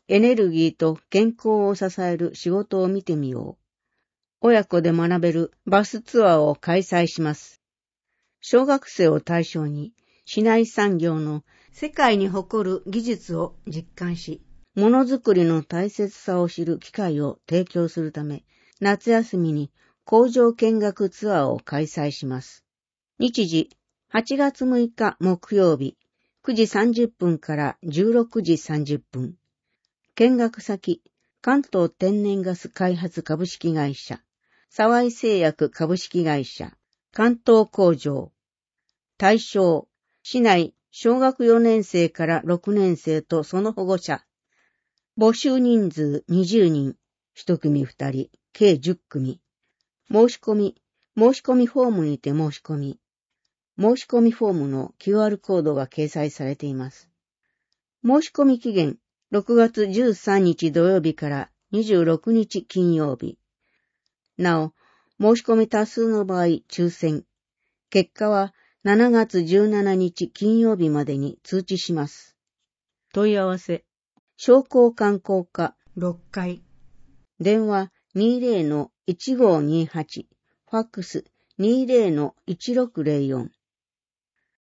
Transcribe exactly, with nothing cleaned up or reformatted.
エネルギーと健康を支える仕事を見てみよう。親子で学べるバスツアーを開催します。小学生を対象に市内産業の世界に誇る技術を実感し、ものづくりの大切さを知る機会を提供するため、夏休みに工場見学ツアーを開催します。日時、はちがつむいか木曜日、くじさんじゅっぷんからじゅうろくじさんじゅっぷん。見学先、関東天然ガス開発株式会社、沢井製薬株式会社、関東工場。対象、市内小学よねんせいからろくねんせいとその保護者。募集人数にじゅうにん、ひとくみふたり、計じゅっくみ。申し込み、申し込みフォームにて申し込み。申し込みフォームの キューアール コードが掲載されています。申し込み期限、ろくがつじゅうさんにち土曜日からにじゅうろくにち金曜日。なお、申し込み多数の場合、抽選。結果はしちがつじゅうしちにち金曜日までに通知します。問い合わせ。商工観光課ろっかい。電話 にじゅうのいちごーにーはち。ファックス にじゅうのいちろくぜろよん。